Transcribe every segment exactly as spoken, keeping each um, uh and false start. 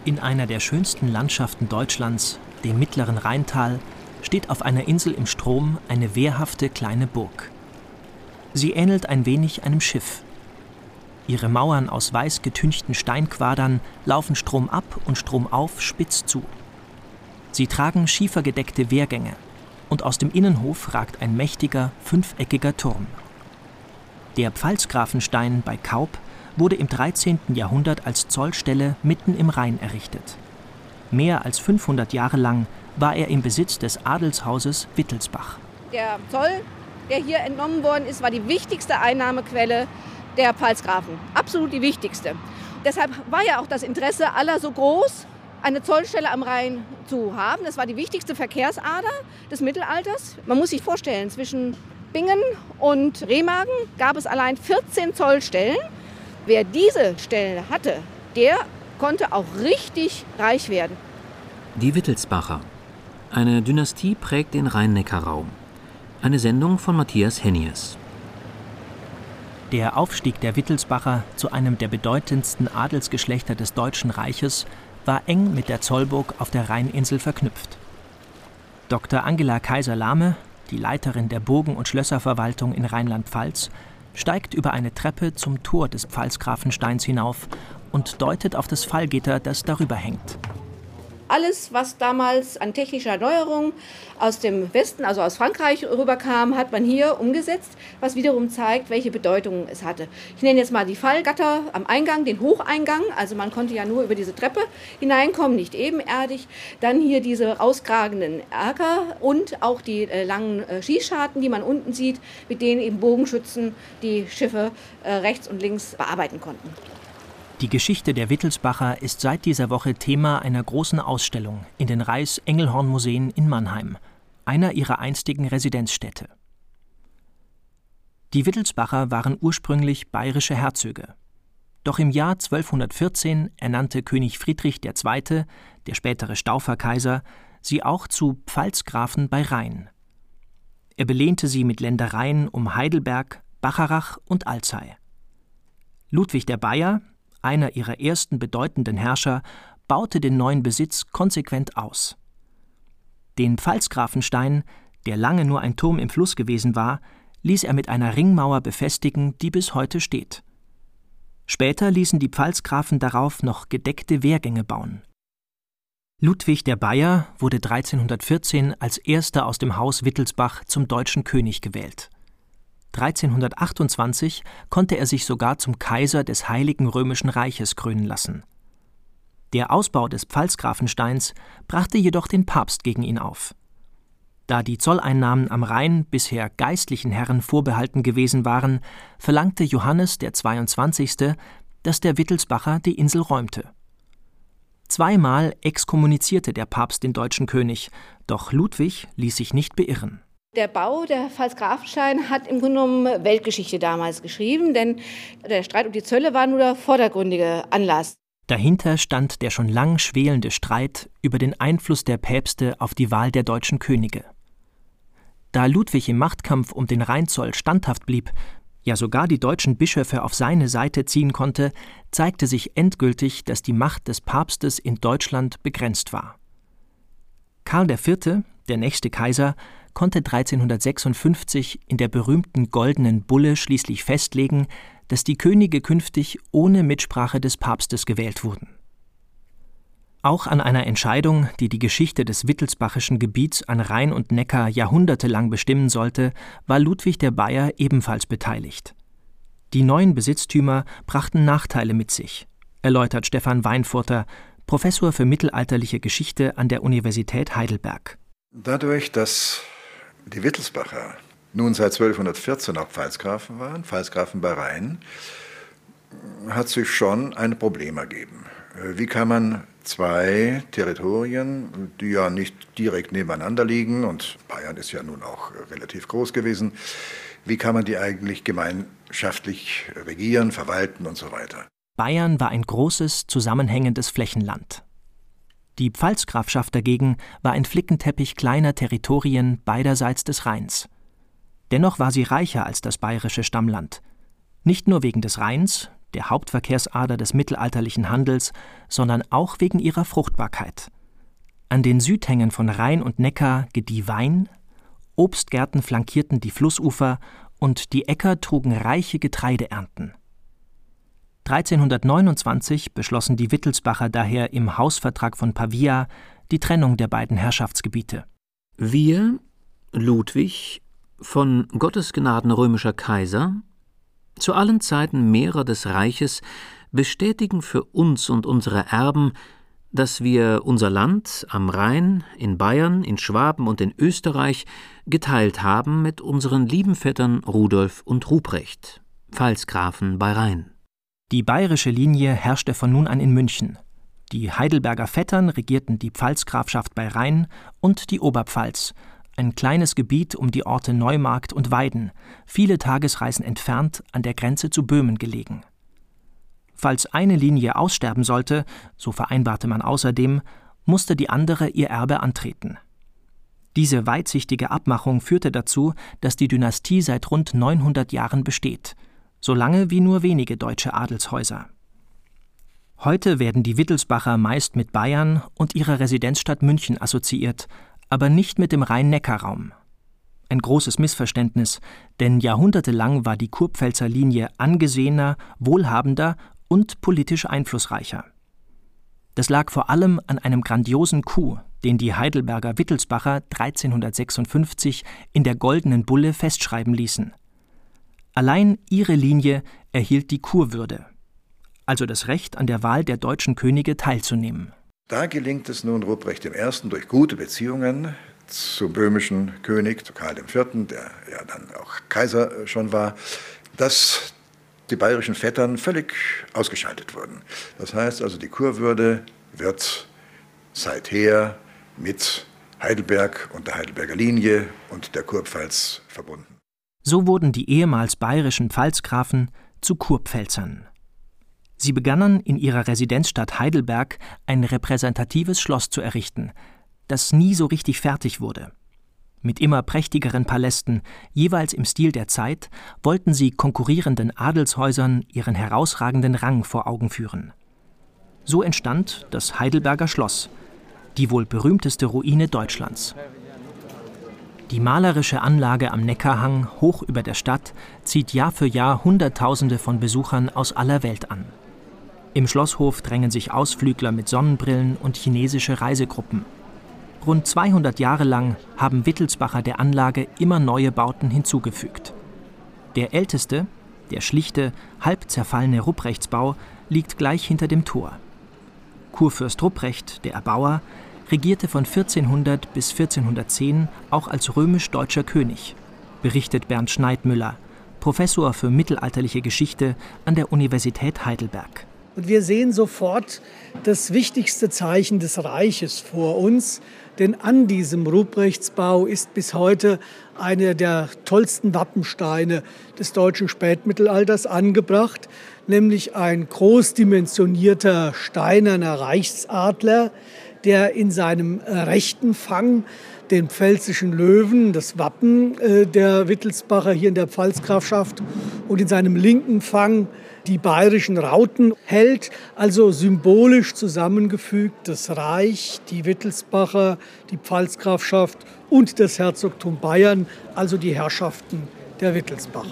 In einer der schönsten Landschaften Deutschlands, dem mittleren Rheintal, steht auf einer Insel im Strom eine wehrhafte kleine Burg. Sie ähnelt ein wenig einem Schiff. Ihre Mauern aus weiß getünchten Steinquadern laufen stromab und stromauf spitz zu. Sie tragen schiefergedeckte Wehrgänge und aus dem Innenhof ragt ein mächtiger, fünfeckiger Turm. Der Pfalzgrafenstein bei Kaup wurde im dreizehnten Jahrhundert als Zollstelle mitten im Rhein errichtet. Mehr als fünfhundert Jahre lang war er im Besitz des Adelshauses Wittelsbach. Der Zoll, der hier entnommen worden ist, war die wichtigste Einnahmequelle der Pfalzgrafen. Absolut die wichtigste. Deshalb war ja auch das Interesse aller so groß, eine Zollstelle am Rhein zu haben. Das war die wichtigste Verkehrsader des Mittelalters. Man muss sich vorstellen, zwischen Bingen und Remagen gab es allein vierzehn Zollstellen. Wer diese Stelle hatte, der konnte auch richtig reich werden. Die Wittelsbacher. Eine Dynastie prägt den Rhein-Neckar-Raum. Eine Sendung von Matthias Hennies. Der Aufstieg der Wittelsbacher zu einem der bedeutendsten Adelsgeschlechter des Deutschen Reiches war eng mit der Zollburg auf der Rheininsel verknüpft. Doktor Angela Kaiser-Lahme, die Leiterin der Burgen- und Schlösserverwaltung in Rheinland-Pfalz, steigt über eine Treppe zum Tor des Pfalzgrafensteins hinauf und deutet auf das Fallgitter, das darüber hängt. Alles, was damals an technischer Neuerung aus dem Westen, also aus Frankreich, rüberkam, hat man hier umgesetzt, was wiederum zeigt, welche Bedeutung es hatte. Ich nenne jetzt mal die Fallgatter am Eingang, den Hocheingang, also man konnte ja nur über diese Treppe hineinkommen, nicht ebenerdig. Dann hier diese auskragenden Erker und auch die äh, langen äh, Schießscharten, die man unten sieht, mit denen eben Bogenschützen die Schiffe äh, rechts und links bearbeiten konnten. Die Geschichte der Wittelsbacher ist seit dieser Woche Thema einer großen Ausstellung in den Reichs-Engelhorn-Museen in Mannheim, einer ihrer einstigen Residenzstädte. Die Wittelsbacher waren ursprünglich bayerische Herzöge. Doch im Jahr zwölfhundertvierzehn ernannte König Friedrich der Zweite., der spätere Stauferkaiser, sie auch zu Pfalzgrafen bei Rhein. Er belehnte sie mit Ländereien um Heidelberg, Bacharach und Alzey. Ludwig der Bayer, einer ihrer ersten bedeutenden Herrscher, baute den neuen Besitz konsequent aus. Den Pfalzgrafenstein, der lange nur ein Turm im Fluss gewesen war, ließ er mit einer Ringmauer befestigen, die bis heute steht. Später ließen die Pfalzgrafen darauf noch gedeckte Wehrgänge bauen. Ludwig der Bayer wurde dreizehnhundertvierzehn als erster aus dem Haus Wittelsbach zum deutschen König gewählt. dreizehnhundertachtundzwanzig konnte er sich sogar zum Kaiser des Heiligen Römischen Reiches krönen lassen. Der Ausbau des Pfalzgrafensteins brachte jedoch den Papst gegen ihn auf. Da die Zolleinnahmen am Rhein bisher geistlichen Herren vorbehalten gewesen waren, verlangte Johannes der Zweiundzwanzigste., dass der Wittelsbacher die Insel räumte. Zweimal exkommunizierte der Papst den deutschen König, doch Ludwig ließ sich nicht beirren. Der Bau der Pfalzgrafenstein hat im Grunde genommen Weltgeschichte damals geschrieben, denn der Streit um die Zölle war nur der vordergründige Anlass. Dahinter stand der schon lang schwelende Streit über den Einfluss der Päpste auf die Wahl der deutschen Könige. Da Ludwig im Machtkampf um den Rheinzoll standhaft blieb, ja sogar die deutschen Bischöfe auf seine Seite ziehen konnte, zeigte sich endgültig, dass die Macht des Papstes in Deutschland begrenzt war. Karl der Vierte., der nächste Kaiser, konnte dreizehnhundertsechsundfünfzig in der berühmten Goldenen Bulle schließlich festlegen, dass die Könige künftig ohne Mitsprache des Papstes gewählt wurden. Auch an einer Entscheidung, die die Geschichte des wittelsbachischen Gebiets an Rhein und Neckar jahrhundertelang bestimmen sollte, war Ludwig der Bayer ebenfalls beteiligt. Die neuen Besitztümer brachten Nachteile mit sich, erläutert Stefan Weinfurter, Professor für mittelalterliche Geschichte an der Universität Heidelberg. Dadurch, dass die Wittelsbacher nun seit zwölfhundertvierzehn auch Pfalzgrafen waren, Pfalzgrafen bei Rhein, hat sich schon ein Problem ergeben. Wie kann man zwei Territorien, die ja nicht direkt nebeneinander liegen, und Bayern ist ja nun auch relativ groß gewesen, wie kann man die eigentlich gemeinschaftlich regieren, verwalten und so weiter? Bayern war ein großes, zusammenhängendes Flächenland. Die Pfalzgrafschaft dagegen war ein Flickenteppich kleiner Territorien beiderseits des Rheins. Dennoch war sie reicher als das bayerische Stammland. Nicht nur wegen des Rheins, der Hauptverkehrsader des mittelalterlichen Handels, sondern auch wegen ihrer Fruchtbarkeit. An den Südhängen von Rhein und Neckar gedieh Wein, Obstgärten flankierten die Flussufer und die Äcker trugen reiche Getreideernten. dreizehnhundertneunundzwanzig beschlossen die Wittelsbacher daher im Hausvertrag von Pavia die Trennung der beiden Herrschaftsgebiete. Wir, Ludwig, von Gottes Gnaden römischer Kaiser, zu allen Zeiten Mehrer des Reiches, bestätigen für uns und unsere Erben, dass wir unser Land am Rhein, in Bayern, in Schwaben und in Österreich geteilt haben mit unseren lieben Vettern Rudolf und Ruprecht, Pfalzgrafen bei Rhein. Die bayerische Linie herrschte von nun an in München. Die Heidelberger Vettern regierten die Pfalzgrafschaft bei Rhein und die Oberpfalz, ein kleines Gebiet um die Orte Neumarkt und Weiden, viele Tagesreisen entfernt, an der Grenze zu Böhmen gelegen. Falls eine Linie aussterben sollte, so vereinbarte man außerdem, musste die andere ihr Erbe antreten. Diese weitsichtige Abmachung führte dazu, dass die Dynastie seit rund neunhundert Jahren besteht, so lange wie nur wenige deutsche Adelshäuser. Heute werden die Wittelsbacher meist mit Bayern und ihrer Residenzstadt München assoziiert, aber nicht mit dem Rhein-Neckar-Raum. Ein großes Missverständnis, denn jahrhundertelang war die Kurpfälzer Linie angesehener, wohlhabender und politisch einflussreicher. Das lag vor allem an einem grandiosen Coup, den die Heidelberger Wittelsbacher dreizehnhundertsechsundfünfzig in der Goldenen Bulle festschreiben ließen. Allein ihre Linie erhielt die Kurwürde, also das Recht, an der Wahl der deutschen Könige teilzunehmen. Da gelingt es nun Ruprecht der Erste durch gute Beziehungen zum böhmischen König, zu Karl der Vierte., der ja dann auch Kaiser schon war, dass die bayerischen Vettern völlig ausgeschaltet wurden. Das heißt also, die Kurwürde wird seither mit Heidelberg und der Heidelberger Linie und der Kurpfalz verbunden. So wurden die ehemals bayerischen Pfalzgrafen zu Kurpfälzern. Sie begannen, in ihrer Residenzstadt Heidelberg ein repräsentatives Schloss zu errichten, das nie so richtig fertig wurde. Mit immer prächtigeren Palästen, jeweils im Stil der Zeit, wollten sie konkurrierenden Adelshäusern ihren herausragenden Rang vor Augen führen. So entstand das Heidelberger Schloss, die wohl berühmteste Ruine Deutschlands. Die malerische Anlage am Neckarhang, hoch über der Stadt, zieht Jahr für Jahr Hunderttausende von Besuchern aus aller Welt an. Im Schlosshof drängen sich Ausflügler mit Sonnenbrillen und chinesische Reisegruppen. Rund zweihundert Jahre lang haben Wittelsbacher der Anlage immer neue Bauten hinzugefügt. Der älteste, der schlichte, halb zerfallene Ruprechtsbau, liegt gleich hinter dem Tor. Kurfürst Ruprecht, der Erbauer, regierte von vierzehnhundert bis vierzehnhundertzehn auch als römisch-deutscher König, berichtet Bernd Schneidmüller, Professor für mittelalterliche Geschichte an der Universität Heidelberg. Und wir sehen sofort das wichtigste Zeichen des Reiches vor uns, denn an diesem Ruprechtsbau ist bis heute einer der tollsten Wappensteine des deutschen Spätmittelalters angebracht, nämlich ein großdimensionierter steinerner Reichsadler, der in seinem rechten Fang den pfälzischen Löwen, das Wappen äh, der Wittelsbacher hier in der Pfalzgrafschaft, und in seinem linken Fang die bayerischen Rauten hält, also symbolisch zusammengefügt das Reich, die Wittelsbacher, die Pfalzgrafschaft und das Herzogtum Bayern, also die Herrschaften der Wittelsbacher.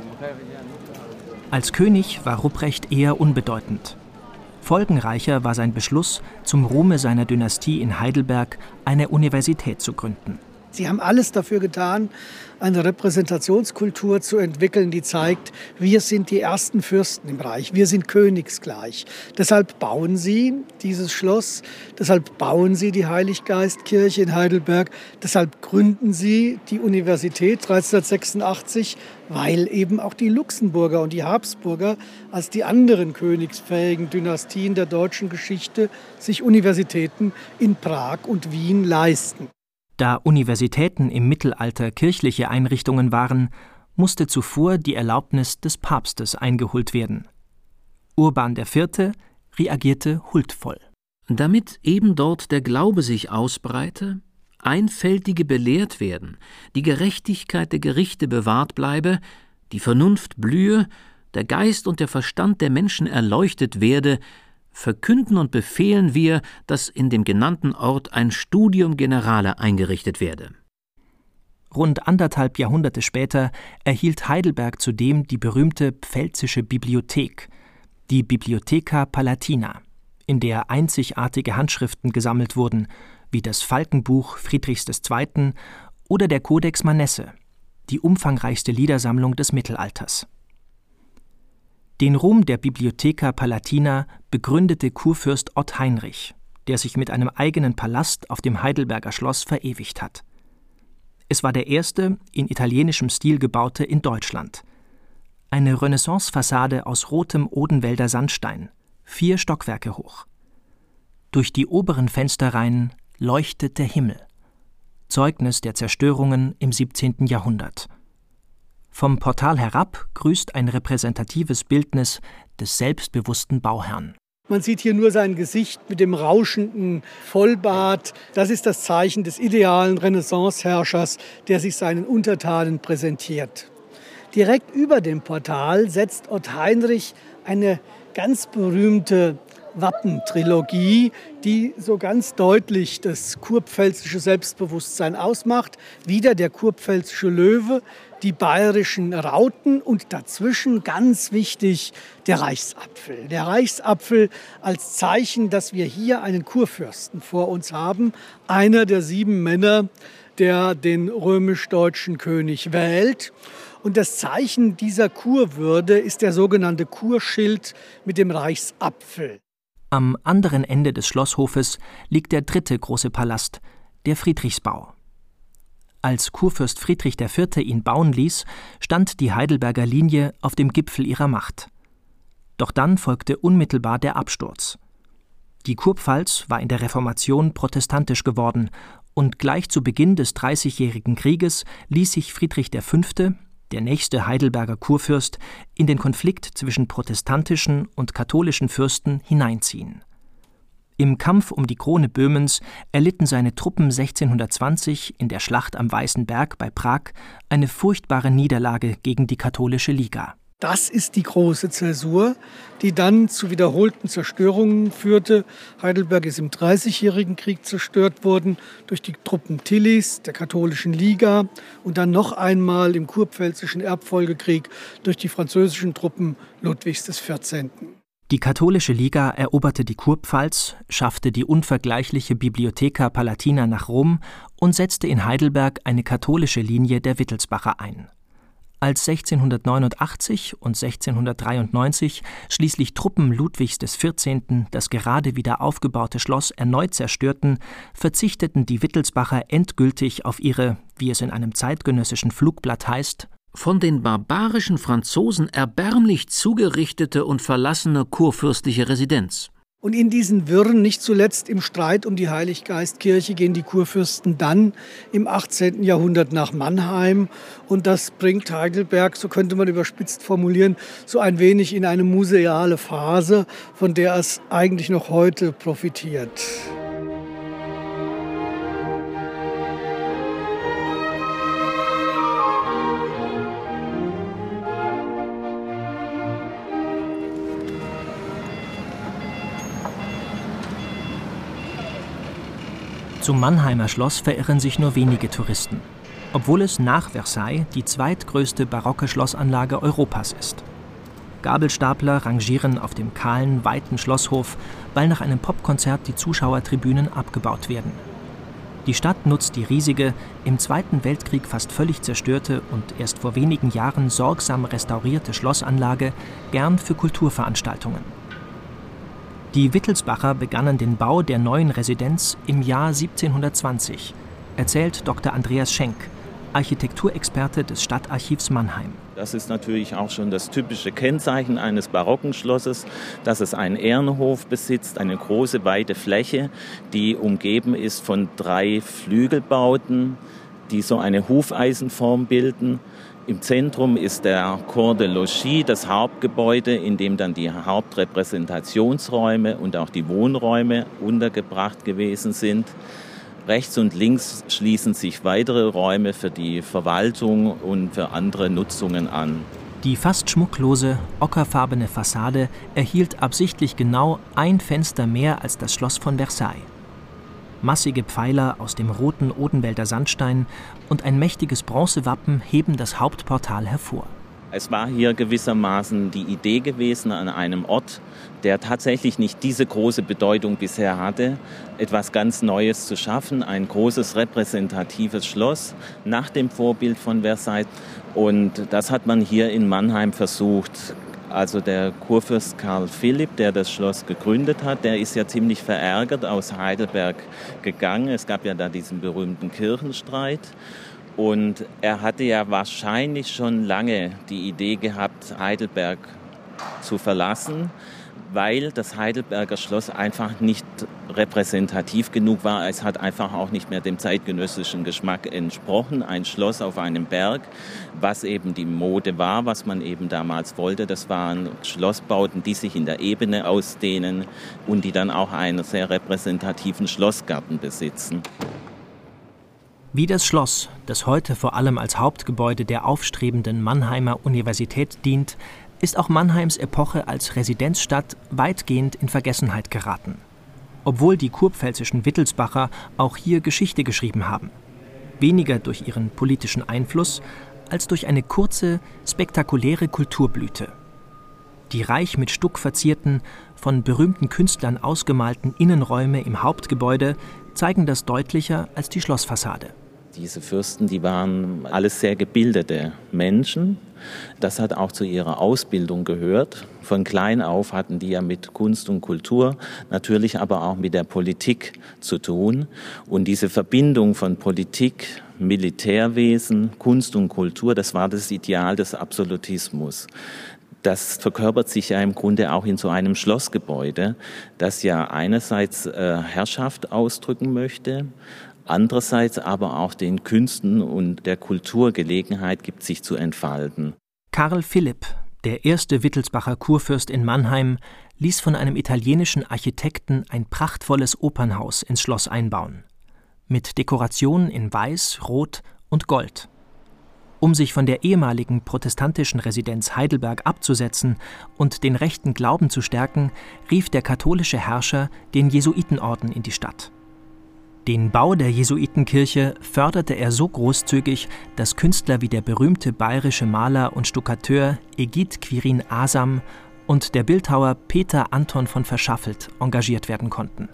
Als König war Ruprecht eher unbedeutend. Folgenreicher war sein Beschluss, zum Ruhme seiner Dynastie in Heidelberg eine Universität zu gründen. Sie haben alles dafür getan, eine Repräsentationskultur zu entwickeln, die zeigt, wir sind die ersten Fürsten im Reich, wir sind königsgleich. Deshalb bauen sie dieses Schloss, deshalb bauen sie die Heiliggeistkirche in Heidelberg, deshalb gründen sie die Universität dreizehnhundertsechsundachtzig, weil eben auch die Luxemburger und die Habsburger als die anderen königsfähigen Dynastien der deutschen Geschichte sich Universitäten in Prag und Wien leisten. Da Universitäten im Mittelalter kirchliche Einrichtungen waren, musste zuvor die Erlaubnis des Papstes eingeholt werden. Urban der Vierte reagierte huldvoll. Damit eben dort der Glaube sich ausbreite, Einfältige belehrt werden, die Gerechtigkeit der Gerichte bewahrt bleibe, die Vernunft blühe, der Geist und der Verstand der Menschen erleuchtet werde, verkünden und befehlen wir, dass in dem genannten Ort ein Studium Generale eingerichtet werde. Rund anderthalb Jahrhunderte später erhielt Heidelberg zudem die berühmte pfälzische Bibliothek, die Bibliotheca Palatina, in der einzigartige Handschriften gesammelt wurden, wie das Falkenbuch Friedrichs des Zweiten oder der Codex Manesse, die umfangreichste Liedersammlung des Mittelalters. Den Ruhm der Bibliotheca Palatina begründete Kurfürst Ott Heinrich, der sich mit einem eigenen Palast auf dem Heidelberger Schloss verewigt hat. Es war der erste in italienischem Stil gebaute in Deutschland. Eine Renaissance-Fassade aus rotem Odenwälder Sandstein, vier Stockwerke hoch. Durch die oberen Fensterreihen leuchtet der Himmel, Zeugnis der Zerstörungen im siebzehnten Jahrhundert. Vom Portal herab grüßt ein repräsentatives Bildnis des selbstbewussten Bauherrn. Man sieht hier nur sein Gesicht mit dem rauschenden Vollbart. Das ist das Zeichen des idealen Renaissance-Herrschers, der sich seinen Untertanen präsentiert. Direkt über dem Portal setzt Ott Heinrich eine ganz berühmte Wappentrilogie, die so ganz deutlich das kurpfälzische Selbstbewusstsein ausmacht. Wieder der kurpfälzische Löwe, die bayerischen Rauten und dazwischen ganz wichtig der Reichsapfel. Der Reichsapfel als Zeichen, dass wir hier einen Kurfürsten vor uns haben, einer der sieben Männer, der den römisch-deutschen König wählt. Und das Zeichen dieser Kurwürde ist der sogenannte Kurschild mit dem Reichsapfel. Am anderen Ende des Schlosshofes liegt der dritte große Palast, der Friedrichsbau. Als Kurfürst Friedrich der Vierte ihn bauen ließ, stand die Heidelberger Linie auf dem Gipfel ihrer Macht. Doch dann folgte unmittelbar der Absturz. Die Kurpfalz war in der Reformation protestantisch geworden und gleich zu Beginn des Dreißigjährigen Krieges ließ sich Friedrich der Fünfte, der nächste Heidelberger Kurfürst, in den Konflikt zwischen protestantischen und katholischen Fürsten hineinziehen. Im Kampf um die Krone Böhmens erlitten seine Truppen sechzehnhundertzwanzig in der Schlacht am Weißen Berg bei Prag eine furchtbare Niederlage gegen die katholische Liga. Das ist die große Zäsur, die dann zu wiederholten Zerstörungen führte. Heidelberg ist im Dreißigjährigen Krieg zerstört worden durch die Truppen Tillys, der katholischen Liga und dann noch einmal im kurpfälzischen Erbfolgekrieg durch die französischen Truppen Ludwigs des Vierzehnten. Die katholische Liga eroberte die Kurpfalz, schaffte die unvergleichliche Bibliotheca Palatina nach Rom und setzte in Heidelberg eine katholische Linie der Wittelsbacher ein. Als sechzehnhundertneunundachtzig und sechzehnhundertdreiundneunzig schließlich Truppen Ludwigs des Vierzehnten das gerade wieder aufgebaute Schloss erneut zerstörten, verzichteten die Wittelsbacher endgültig auf ihre, wie es in einem zeitgenössischen Flugblatt heißt, von den barbarischen Franzosen erbärmlich zugerichtete und verlassene kurfürstliche Residenz. Und in diesen Wirren, nicht zuletzt im Streit um die Heiliggeistkirche, gehen die Kurfürsten dann im achtzehnten Jahrhundert nach Mannheim. Und das bringt Heidelberg, so könnte man überspitzt formulieren, so ein wenig in eine museale Phase, von der es eigentlich noch heute profitiert. Zum Mannheimer Schloss verirren sich nur wenige Touristen, obwohl es nach Versailles die zweitgrößte barocke Schlossanlage Europas ist. Gabelstapler rangieren auf dem kahlen, weiten Schlosshof, weil nach einem Popkonzert die Zuschauertribünen abgebaut werden. Die Stadt nutzt die riesige, im Zweiten Weltkrieg fast völlig zerstörte und erst vor wenigen Jahren sorgsam restaurierte Schlossanlage gern für Kulturveranstaltungen. Die Wittelsbacher begannen den Bau der neuen Residenz im Jahr siebzehnhundertzwanzig, erzählt Doktor Andreas Schenk, Architekturexperte des Stadtarchivs Mannheim. Das ist natürlich auch schon das typische Kennzeichen eines barocken Schlosses, dass es einen Ehrenhof besitzt, eine große, weite Fläche, die umgeben ist von drei Flügelbauten, die so eine Hufeisenform bilden. Im Zentrum ist der Corps de Logis, das Hauptgebäude, in dem dann die Hauptrepräsentationsräume und auch die Wohnräume untergebracht gewesen sind. Rechts und links schließen sich weitere Räume für die Verwaltung und für andere Nutzungen an. Die fast schmucklose, ockerfarbene Fassade erhielt absichtlich genau ein Fenster mehr als das Schloss von Versailles. Massige Pfeiler aus dem roten Odenwälder Sandstein und ein mächtiges Bronzewappen heben das Hauptportal hervor. Es war hier gewissermaßen die Idee gewesen, an einem Ort, der tatsächlich nicht diese große Bedeutung bisher hatte, etwas ganz Neues zu schaffen, ein großes repräsentatives Schloss nach dem Vorbild von Versailles. Und das hat man hier in Mannheim versucht. Also der Kurfürst Karl Philipp, der das Schloss gegründet hat, der ist ja ziemlich verärgert aus Heidelberg gegangen. Es gab ja da diesen berühmten Kirchenstreit. Und er hatte ja wahrscheinlich schon lange die Idee gehabt, Heidelberg zu verlassen, weil das Heidelberger Schloss einfach nicht repräsentativ genug war. Es hat einfach auch nicht mehr dem zeitgenössischen Geschmack entsprochen. Ein Schloss auf einem Berg, was eben die Mode war, was man eben damals wollte. Das waren Schlossbauten, die sich in der Ebene ausdehnen und die dann auch einen sehr repräsentativen Schlossgarten besitzen. Wie das Schloss, das heute vor allem als Hauptgebäude der aufstrebenden Mannheimer Universität dient, ist auch Mannheims Epoche als Residenzstadt weitgehend in Vergessenheit geraten. Obwohl die kurpfälzischen Wittelsbacher auch hier Geschichte geschrieben haben. Weniger durch ihren politischen Einfluss, als durch eine kurze, spektakuläre Kulturblüte. Die reich mit Stuck verzierten, von berühmten Künstlern ausgemalten Innenräume im Hauptgebäude zeigen das deutlicher als die Schlossfassade. Diese Fürsten, die waren alles sehr gebildete Menschen. Das hat auch zu ihrer Ausbildung gehört. Von klein auf hatten die ja mit Kunst und Kultur, natürlich aber auch mit der Politik zu tun. Und diese Verbindung von Politik, Militärwesen, Kunst und Kultur, das war das Ideal des Absolutismus. Das verkörpert sich ja im Grunde auch in so einem Schlossgebäude, das ja einerseits äh, Herrschaft ausdrücken möchte, andererseits aber auch den Künsten und der Kultur Gelegenheit gibt, sich zu entfalten. Karl Philipp, der erste Wittelsbacher Kurfürst in Mannheim, ließ von einem italienischen Architekten ein prachtvolles Opernhaus ins Schloss einbauen. Mit Dekorationen in Weiß, Rot und Gold. Um sich von der ehemaligen protestantischen Residenz Heidelberg abzusetzen und den rechten Glauben zu stärken, rief der katholische Herrscher den Jesuitenorden in die Stadt. Den Bau der Jesuitenkirche förderte er so großzügig, dass Künstler wie der berühmte bayerische Maler und Stuckateur Egid Quirin Asam und der Bildhauer Peter Anton von Verschaffelt engagiert werden konnten.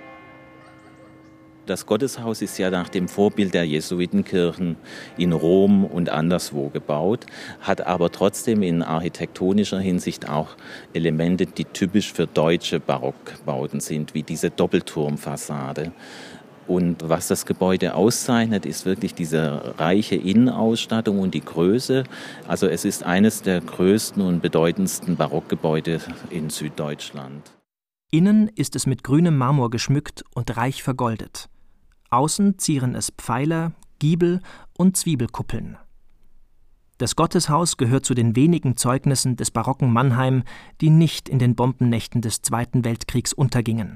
Das Gotteshaus ist ja nach dem Vorbild der Jesuitenkirchen in Rom und anderswo gebaut, hat aber trotzdem in architektonischer Hinsicht auch Elemente, die typisch für deutsche Barockbauten sind, wie diese Doppelturmfassade. Und was das Gebäude auszeichnet, ist wirklich diese reiche Innenausstattung und die Größe. Also es ist eines der größten und bedeutendsten Barockgebäude in Süddeutschland. Innen ist es mit grünem Marmor geschmückt und reich vergoldet. Außen zieren es Pfeiler, Giebel und Zwiebelkuppeln. Das Gotteshaus gehört zu den wenigen Zeugnissen des barocken Mannheim, die nicht in den Bombennächten des Zweiten Weltkriegs untergingen.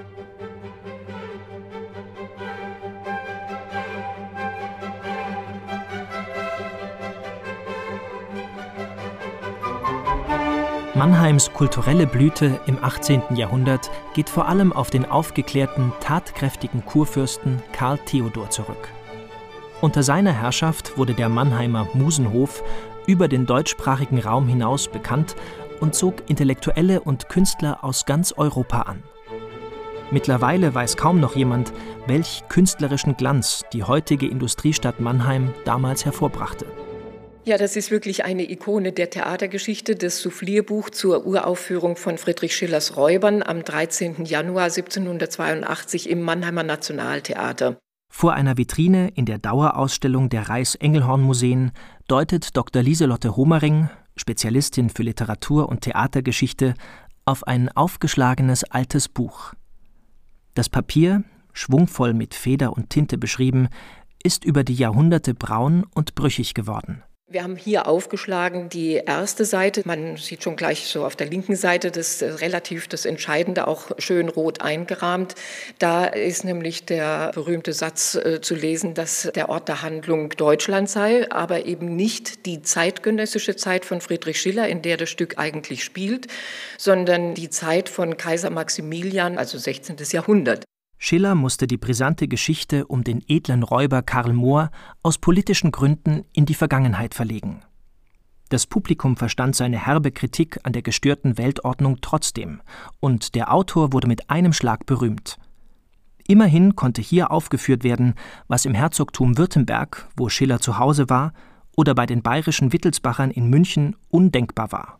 Mannheims kulturelle Blüte im achtzehnten Jahrhundert geht vor allem auf den aufgeklärten, tatkräftigen Kurfürsten Karl Theodor zurück. Unter seiner Herrschaft wurde der Mannheimer Musenhof über den deutschsprachigen Raum hinaus bekannt und zog Intellektuelle und Künstler aus ganz Europa an. Mittlerweile weiß kaum noch jemand, welch künstlerischen Glanz die heutige Industriestadt Mannheim damals hervorbrachte. Ja, das ist wirklich eine Ikone der Theatergeschichte, das Soufflierbuch zur Uraufführung von Friedrich Schillers Räubern am dreizehnten Januar siebzehnhundertzweiundachtzig im Mannheimer Nationaltheater. Vor einer Vitrine in der Dauerausstellung der Reichs-Engelhorn-Museen deutet Doktor Lieselotte Homering, Spezialistin für Literatur- und Theatergeschichte, auf ein aufgeschlagenes altes Buch. Das Papier, schwungvoll mit Feder und Tinte beschrieben, ist über die Jahrhunderte braun und brüchig geworden. Wir haben hier aufgeschlagen die erste Seite. Man sieht schon gleich so auf der linken Seite das äh, relativ das Entscheidende, auch schön rot eingerahmt. Da ist nämlich der berühmte Satz äh, zu lesen, dass der Ort der Handlung Deutschland sei, aber eben nicht die zeitgenössische Zeit von Friedrich Schiller, in der das Stück eigentlich spielt, sondern die Zeit von Kaiser Maximilian, also sechzehnten. Jahrhundert. Schiller musste die brisante Geschichte um den edlen Räuber Karl Moor aus politischen Gründen in die Vergangenheit verlegen. Das Publikum verstand seine herbe Kritik an der gestörten Weltordnung trotzdem, und der Autor wurde mit einem Schlag berühmt. Immerhin konnte hier aufgeführt werden, was im Herzogtum Württemberg, wo Schiller zu Hause war, oder bei den bayerischen Wittelsbachern in München undenkbar war.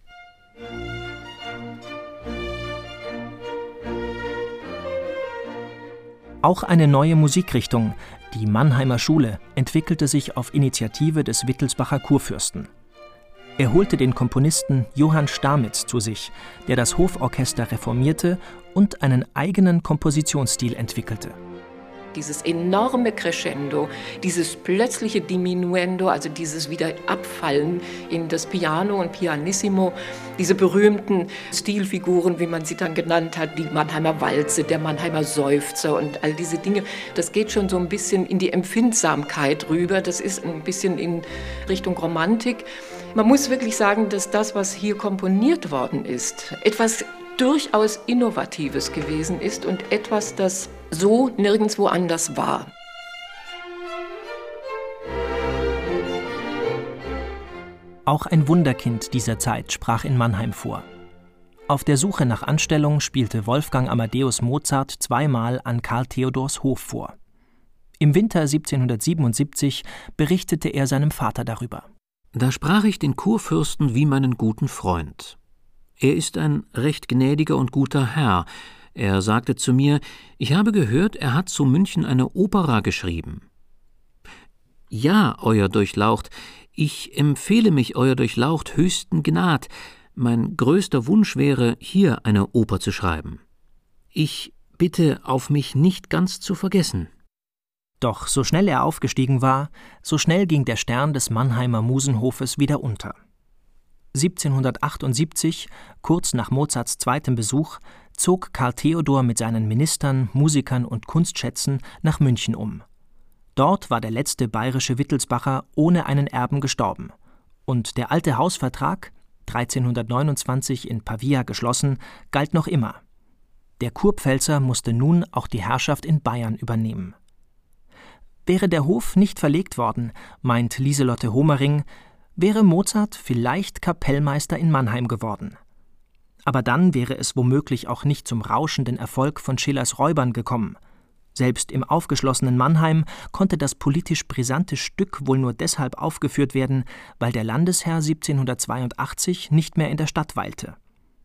Auch eine neue Musikrichtung, die Mannheimer Schule, entwickelte sich auf Initiative des Wittelsbacher Kurfürsten. Er holte den Komponisten Johann Stamitz zu sich, der das Hoforchester reformierte und einen eigenen Kompositionsstil entwickelte. Dieses enorme Crescendo, dieses plötzliche Diminuendo, also dieses Wiederabfallen in das Piano und Pianissimo, diese berühmten Stilfiguren, wie man sie dann genannt hat, die Mannheimer Walze, der Mannheimer Seufzer und all diese Dinge, das geht schon so ein bisschen in die Empfindsamkeit rüber, das ist ein bisschen in Richtung Romantik. Man muss wirklich sagen, dass das, was hier komponiert worden ist, etwas durchaus Innovatives gewesen ist und etwas, das so nirgendwo anders war. Auch ein Wunderkind dieser Zeit sprach in Mannheim vor. Auf der Suche nach Anstellung spielte Wolfgang Amadeus Mozart zweimal an Karl Theodors Hof vor. Im Winter siebzehnhundertsiebenundsiebzig berichtete er seinem Vater darüber. Da sprach ich den Kurfürsten wie meinen guten Freund. Er ist ein recht gnädiger und guter Herr. Er sagte zu mir, ich habe gehört, er hat zu München eine Opera geschrieben. Ja, Euer Durchlaucht, ich empfehle mich Euer Durchlaucht höchsten Gnad. Mein größter Wunsch wäre, hier eine Oper zu schreiben. Ich bitte, auf mich nicht ganz zu vergessen. Doch so schnell er aufgestiegen war, so schnell ging der Stern des Mannheimer Musenhofes wieder unter. siebzehnhundertachtundsiebzig, kurz nach Mozarts zweitem Besuch, zog Karl Theodor mit seinen Ministern, Musikern und Kunstschätzen nach München um. Dort war der letzte bayerische Wittelsbacher ohne einen Erben gestorben. Und der alte Hausvertrag, dreizehnhundertneunundzwanzig in Pavia geschlossen, galt noch immer. Der Kurpfälzer musste nun auch die Herrschaft in Bayern übernehmen. Wäre der Hof nicht verlegt worden, meint Lieselotte Homering, wäre Mozart vielleicht Kapellmeister in Mannheim geworden. Aber dann wäre es womöglich auch nicht zum rauschenden Erfolg von Schillers Räubern gekommen. Selbst im aufgeschlossenen Mannheim konnte das politisch brisante Stück wohl nur deshalb aufgeführt werden, weil der Landesherr siebzehnhundertzweiundachtzig nicht mehr in der Stadt weilte.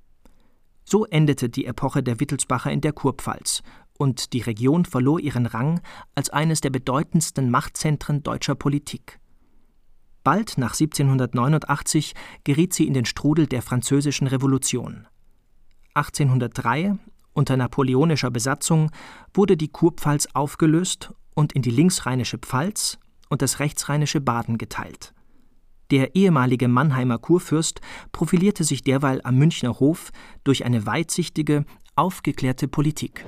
So endete die Epoche der Wittelsbacher in der Kurpfalz, und die Region verlor ihren Rang als eines der bedeutendsten Machtzentren deutscher Politik. Bald nach siebzehnhundertneunundachtzig geriet sie in den Strudel der Französischen Revolution. achtzehnhundertdrei, unter napoleonischer Besatzung, wurde die Kurpfalz aufgelöst und in die linksrheinische Pfalz und das rechtsrheinische Baden geteilt. Der ehemalige Mannheimer Kurfürst profilierte sich derweil am Münchner Hof durch eine weitsichtige, aufgeklärte Politik.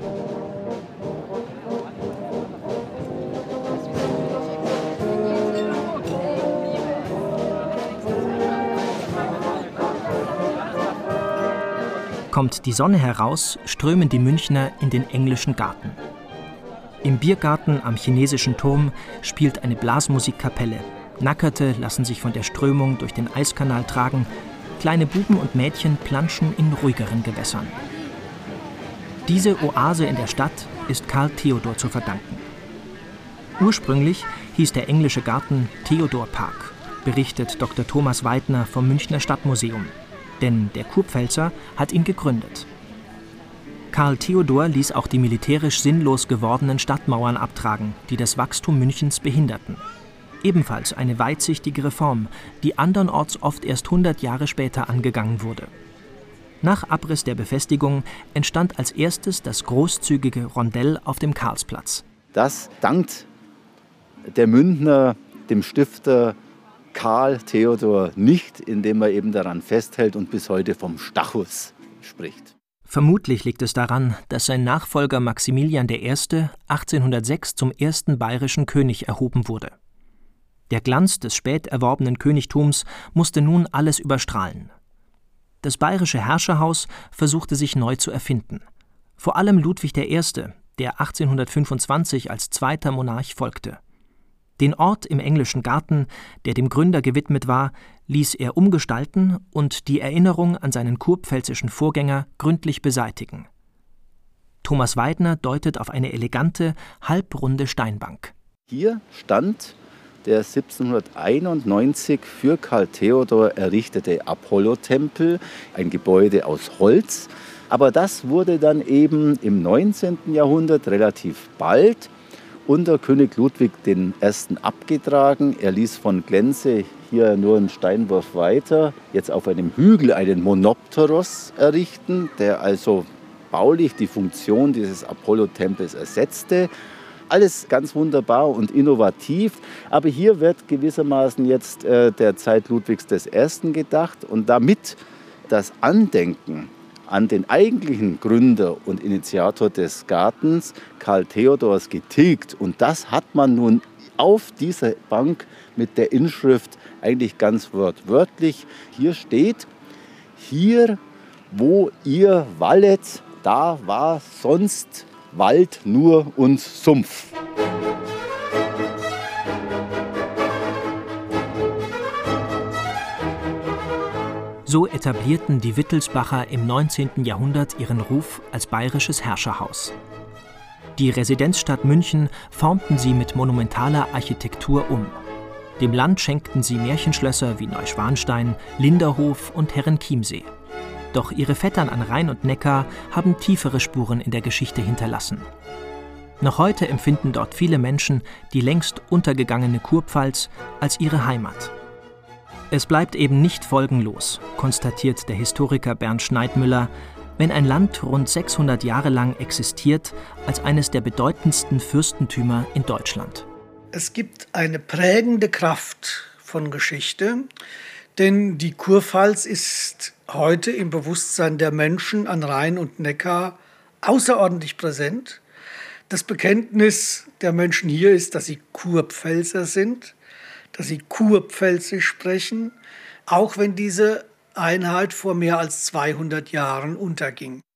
Kommt die Sonne heraus, strömen die Münchner in den englischen Garten. Im Biergarten am Chinesischen Turm spielt eine Blasmusikkapelle. Nackerte lassen sich von der Strömung durch den Eiskanal tragen. Kleine Buben und Mädchen planschen in ruhigeren Gewässern. Diese Oase in der Stadt ist Karl Theodor zu verdanken. Ursprünglich hieß der englische Garten Theodor Park, berichtet Doktor Thomas Weidner vom Münchner Stadtmuseum. Denn der Kurpfälzer hat ihn gegründet. Karl Theodor ließ auch die militärisch sinnlos gewordenen Stadtmauern abtragen, die das Wachstum Münchens behinderten. Ebenfalls eine weitsichtige Reform, die andernorts oft erst hundert Jahre später angegangen wurde. Nach Abriss der Befestigung entstand als erstes das großzügige Rondell auf dem Karlsplatz. Das dankt der Münchner, dem Stifter Karl Theodor nicht, indem er eben daran festhält und bis heute vom Stachus spricht. Vermutlich liegt es daran, dass sein Nachfolger Maximilian der Erste. achtzehnhundertsechs zum ersten bayerischen König erhoben wurde. Der Glanz des spät erworbenen Königtums musste nun alles überstrahlen. Das bayerische Herrscherhaus versuchte sich neu zu erfinden. Vor allem Ludwig der Erste., der achtzehnhundertfünfundzwanzig als zweiter Monarch folgte. Den Ort im Englischen Garten, der dem Gründer gewidmet war, ließ er umgestalten und die Erinnerung an seinen kurpfälzischen Vorgänger gründlich beseitigen. Thomas Weidner deutet auf eine elegante, halbrunde Steinbank. Hier stand der siebzehnhunderteinundneunzig für Karl Theodor errichtete Apollotempel, ein Gebäude aus Holz. Aber das wurde dann eben im neunzehnten Jahrhundert relativ bald unter König Ludwig der Erste. abgetragen. Er ließ von Glenze hier nur einen Steinwurf weiter jetzt auf einem Hügel einen Monopteros errichten, der also baulich die Funktion dieses Apollotempels ersetzte. Alles ganz wunderbar und innovativ, aber hier wird gewissermaßen jetzt äh, der Zeit Ludwigs des Ersten gedacht und damit das Andenken an den eigentlichen Gründer und Initiator des Gartens, Karl Theodors, getilgt. Und das hat man nun auf dieser Bank mit der Inschrift eigentlich ganz wortwörtlich. Hier steht, hier, wo ihr wallet, da war sonst Wald nur und Sumpf. So etablierten die Wittelsbacher im neunzehnten Jahrhundert ihren Ruf als bayerisches Herrscherhaus. Die Residenzstadt München formten sie mit monumentaler Architektur um. Dem Land schenkten sie Märchenschlösser wie Neuschwanstein, Linderhof und Herrenchiemsee. Doch ihre Vettern an Rhein und Neckar haben tiefere Spuren in der Geschichte hinterlassen. Noch heute empfinden dort viele Menschen die längst untergegangene Kurpfalz als ihre Heimat. Es bleibt eben nicht folgenlos, konstatiert der Historiker Bernd Schneidmüller, wenn ein Land rund sechshundert Jahre lang existiert als eines der bedeutendsten Fürstentümer in Deutschland. Es gibt eine prägende Kraft von Geschichte, denn die Kurpfalz ist heute im Bewusstsein der Menschen an Rhein und Neckar außerordentlich präsent. Das Bekenntnis der Menschen hier ist, dass sie Kurpfälzer sind, dass sie Kurpfälzisch sprechen, auch wenn diese Einheit vor mehr als zweihundert Jahren unterging.